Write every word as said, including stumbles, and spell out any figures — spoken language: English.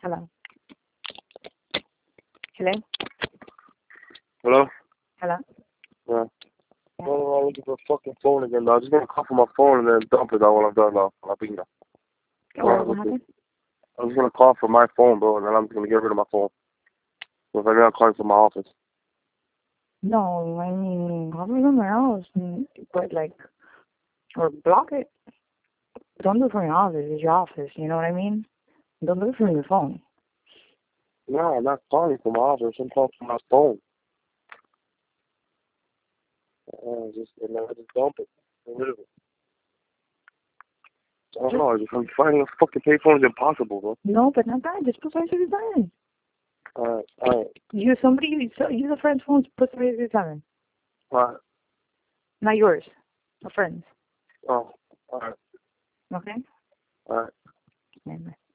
Hello. Hello? Hello? Hello? Yeah. Yeah. Oh, I'm looking for a fucking phone again, though. I'm just gonna call for my phone and then dump it out when I'm done, though. I'll be there. Oh, what happened? I'm just gonna call for my phone, bro, and then I'm just gonna get rid of my phone. So if I'm not calling from my office. No, I mean, call me somewhere else, mm, but like, or block it. Don't do it from your office. It's your office, you know what I mean? Don't do it from your phone. No, I'm not calling from my office. I'm calling from my phone. Uh, just, and then I just dump it. Get rid of it. I don't know. I just, I'm finding a fucking payphone is impossible, bro. No, but not that. Just put thirty-seven seven. Alright, alright. Use somebody, use a friend's phone to put thirty-seven seven. Alright. Not yours. A friend's. Oh, alright. Okay? Alright. Amen.